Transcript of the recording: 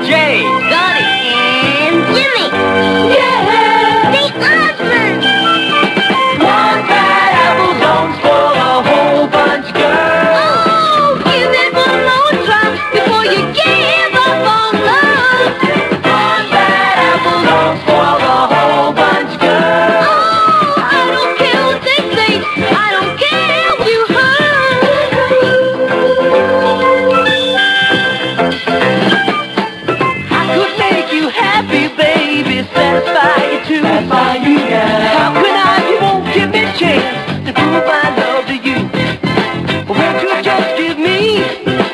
Jay, Donnie, and Jimmy. yeah, The Osmonds. one bad apple don't spoil a whole bunch, girl. oh, give it one more try before you give up on love. One bad apple don't spoil the whole bunch, girl. Oh, I don't care what they say, I don't care what you heard. I could make you happy, baby, satisfy you too. Satisfy you, yeah. How can I if you won't give me a chance to prove my love to you? Won't you just give me